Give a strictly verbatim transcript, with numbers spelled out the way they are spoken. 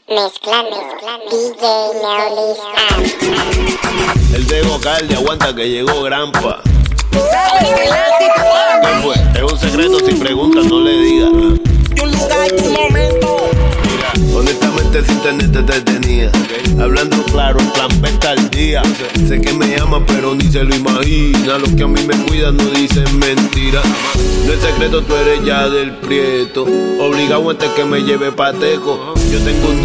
Mezclando, mezclando. D J Neolis Am. El de vocal de aguanta que llegó Grampa. ¿Qué fue? Es un secreto, si preguntas no le digas. Y un lugar y un momento. Mira, honestamente sin tenerte te tenía, okay. Hablando claro, el plan pesta al día. Sé que me ama pero ni se lo imagina. Los que a mí me cuidan no dicen mentiras. No es secreto, tú eres ya del prieto. Obligado antes que me lleve pateco. Yo tengo un